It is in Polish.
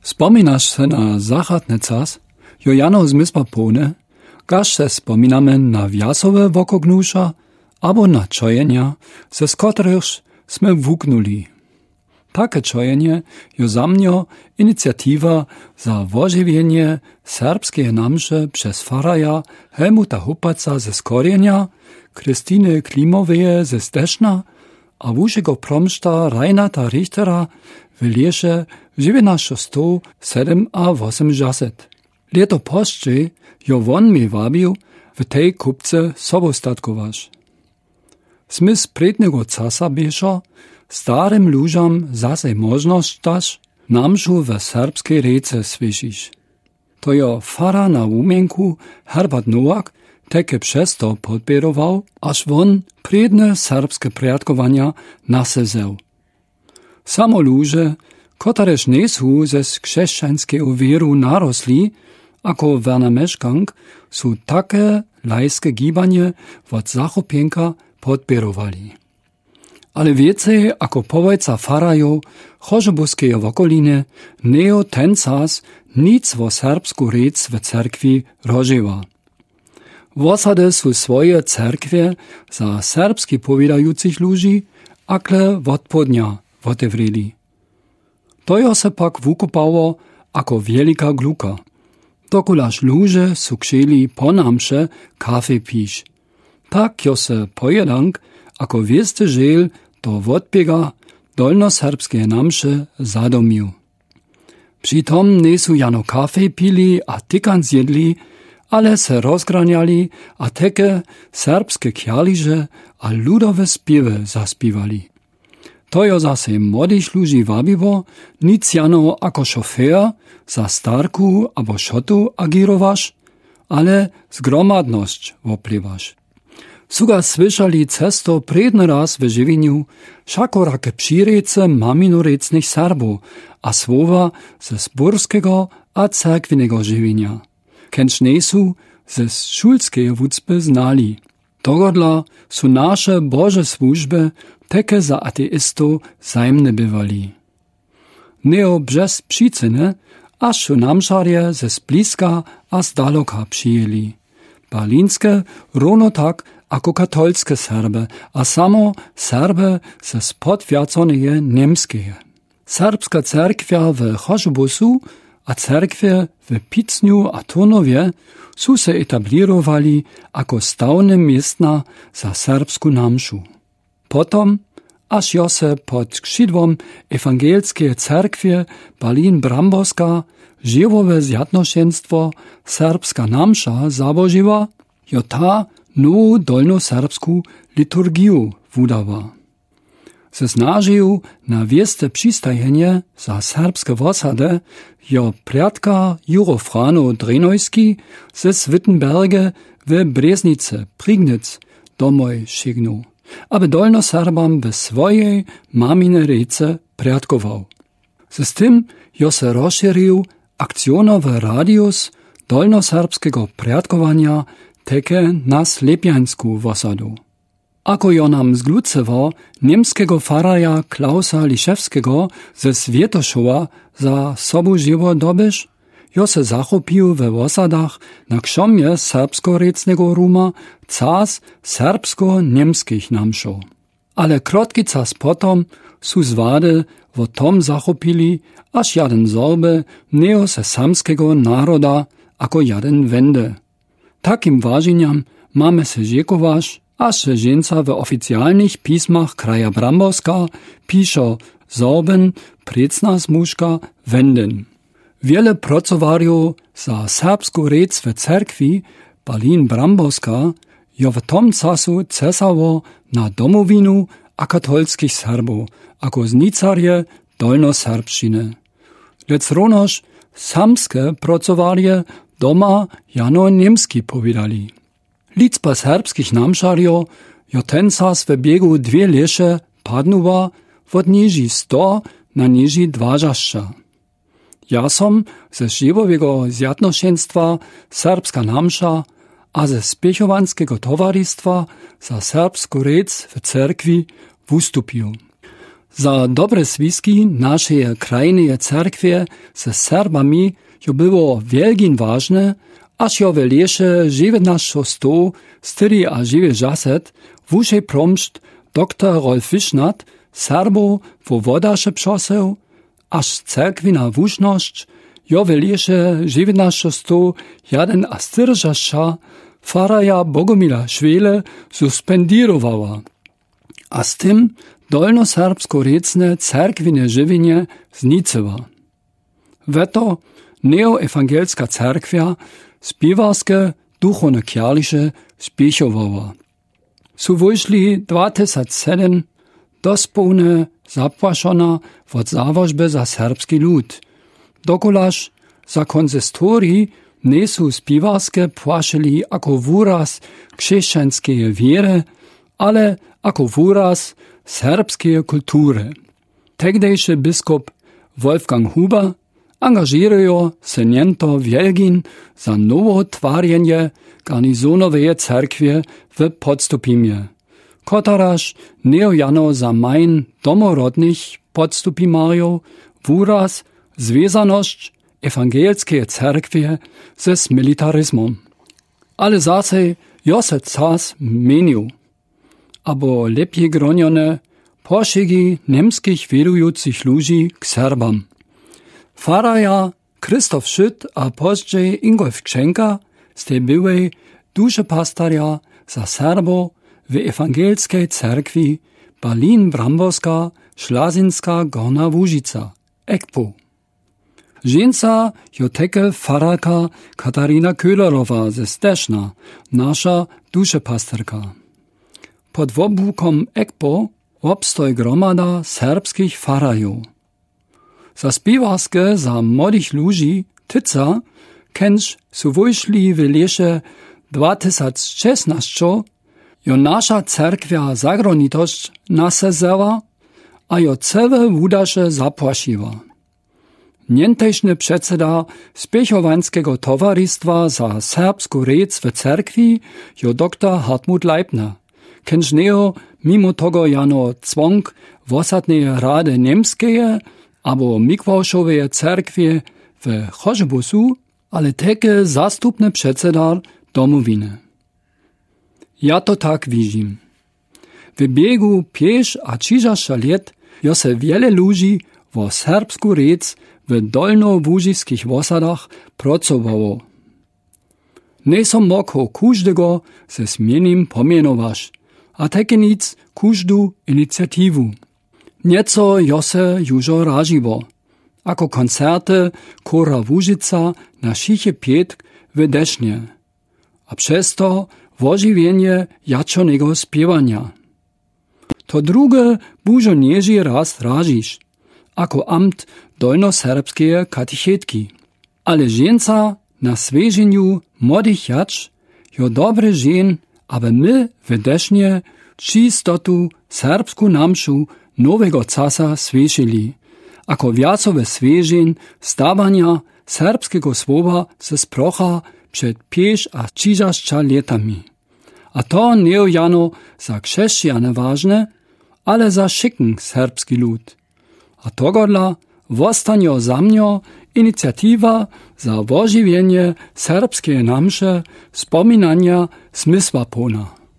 Wspominaš se na zachadny czas, jo jano zmysła pełne, kaž se wspominamy na wjasowe wokognusza, abo na czojenia, ze skotrychž sme wuknuli. Takie czojenie jo za mnie inicjatywa za wożywienie serbskie namsze przez faraja Helmuta Hupaca ze Skorjenia, Krystyny Klimoweje ze Steszna, a wuszego promszta Reinata Richtera w Liesze 1987. Leto poszczy jo won mi wabił w tej kupce sobostatkowasz. Smy z prednego casa běšo, starym lużam zase możność dasz, namšu w serbskiej rece słyšiš. To jo fara na umienku Herbert Nowak takie przez to podbierował, aż won predne serbskie priatkowania nasezeł. Samo luże, kotareż nesu ze chrześcijańskiego wieru narosli, ako Werner Meschkank, su takie lajskie gibanie od zachopienka podbierowali. Ale więcej ako powojca farajo Chorzebuskeje wokoline neo ten czas nic o serbsku rec w cerkwi rożywa. Wosady su swoje cerkwie za serbski powiedających ludzi akle odpodnia otewreli. To jo se pak wukupało ako wielka gluka. Dokulaż ludzie su krzeli po namsze kafe pić. Tak jo se pojedank ako wiesty żel do odbiega dolnoserbskie namsze zadomił. Přitom nesu jano kafe pili a tykan zjedli, ale se rozgraniali a teke serbskie kjaliże a ludowe spiewy zaspiewali. To jo zase młodych ludzi wabiło, nic jano ako šofér za starku abo šotu agirowasz, ale zgromadność wopływasz. Suga słyszali cesto predny raz w żywieniu, šakorake přirece maminorecnych Serbów, a słowa ze zborskiego a cerkwinego żywienia. Kęcz nesu ze szulskiej wucpy znali. Dogodla su nasze Boże służby teke za ateistów zajemne bywali. Neo břez przyczyny, aż su namšarje ze zbliska a z daloka przyjęli. Berlinskie równo tak ako katolskie Serby, a samo Serby ze spodwiaconeje niemskie. Serbska cerkwia w Chorzobusu a cerkwie w Picniu a Turnowie su se etablirowali ako stałne miestna za serbsku namšu. Potom, aż jo se pod skrzydłom ewangelskie cerkwie Berlin-Bramborska żywowe zjadnoszenstwo serbska namša zabožiła, jo ta nową dolnoserbsku liturgiu wudawa. Ze snažiju na wieste přistajenie za serbskie wosady jo priatka Juro Frano Drenojski ze Wittenberge w Breznice, Prignitz, domoj šignu, aby dolnoserbam w swojej mamine rece priatkował. Z tym jo se rozšírił akcjonowy radius dolnoserbskiego priatkowania teke na Slepiańsku wosadu. Ako jo nam zglucewo niemskiego faraja Klausa Liszewskiego ze Swietoszowa za sobu żywo dobysz, jo se zachopił we wosadach na krzomie serbsko-recnego ruma cas serbsko-niemskich namszów. Ale krotki czas potom su zwady wo tom zachopili, aż jeden zorby neo se samskiego naroda ako jeden wende. Takim ważeniam mamy se rzekować, aż se żeńca w oficjalnych pismach kraja Bramborska pisze Sorben, precna zmuszka, wenden. Wiele pracowariów za serbsku rec w cerkwi Berlin-Bramborska jo w tom czasu cesało na domowinu a katolskich Serbów, ako znicarje dolnoserbszczyny. Lec ronoż samskie pracowarje doma jano niemski powiedali. Liczba serbskich namšarjo jo ten czas w biegu 2 leše padnuwa od niži 100 na niži 20. Ja som ze żywowego zjadnoszenstwa serbska namša a ze spiechovanskiego towarzystwa za serbsku rec w cerkwi wustupił. Za dobre związki naszej krajnej cerkwie ze Serbami jo było wielkin ważne, aż jo w lesie 1900 styri a 90 wuszej promszcz dr Rolf Wišnat Serbo wo wodasze przoseł, aż cerkwina wuszność jo w lesie 1901 a styrżasza faraja Bogomila Szwele suspendirowała, a z tym dolnoserbsko-recne cerkwine żywienie znicyła. Weto neoewangelska cerkwia spiwarskie duchowne kierlisze spiechowała. Su wyszli 2007 dospełne zapłaszona od zawożby za serbski lud. Dokolaż za konsistorii nie su spiwarskie płaszyli jako wyraz chrześcijańskiej wiery, ale jako wyraz serbskiej kultury. Tegdejszy biskup Wolfgang Huber angażirują się niento wielgin za nowo twarjenje garnizonowej cerkwi w Podstupimie, kotaraż neojano za main domorodnych podstupimarjów wyraz związaność ewangelskiej cerkwi ze militaryzmem. Ale zase jo se czas zmienił, abo lepiej gronione poszygi niemskich wiedujących ludzi k Serbam. Faraja Krzysztof Schütt a później Ingolf Kszenka z tej byłej duszepastarja za Serbo w ewangelskiej cerkwi Berlin-Bramborska Szlazinska Gorna Łużyca, EKPO. Żeńca jo teke fararka Katarina Köhlerowa ze Steszna, nasza duszepastarka. Pod wobłukom EKPO obstoj gromada serbskich farajów. Za spiwarskie, za młodych ludzi, tyca, kęż su wyszli w lesie 2016, jo nasza cerkwia zagronitość nasezała, a jo całe wudasze zapłasiła. Nientejszny przedseda Spiechowańskiego Towarzystwa za serbsku rec w cerkwi jo dr Hartmut Leibner, kęż neo mimo tego jano członk wosadnej rady niemskeje abo Mikławszowej cerkwie w Chorzebusu, ale takie zastupny przedsedar domowiny. Ja to tak widzim. W biegu 5 a 30 lat jo se wiele ludzi wo serbsku rec w dolnołużyskich wosadach pracowało. Nie som mógł każdego ze zmienim pomienować, a takie nic każdą inicjatywę. Nieco jo se jużo raziło, ako koncerty Kora Łużyca na Siche Pietk w Desznie, a przez to ożywienie jaczonego śpiewania. To drugie bużo nieży raz razisz, ako amt dolnoserbskie katechetki. Ale żeńca na świeżeniu młodych jacz jo dobre żen, aby my w Desznie czystotu serbsku namszu nowego casa świeżyli, ako wiacowe świeżin stawania serbskiego słowa ze sprocha przed 5 a 30 latami. A to nie jano za chrześcijane ważne, ale za szyken serbski lud. A togodla wostanio za mnio inicjatywa za ożywienie serbskie namsze wspominania smysła pona.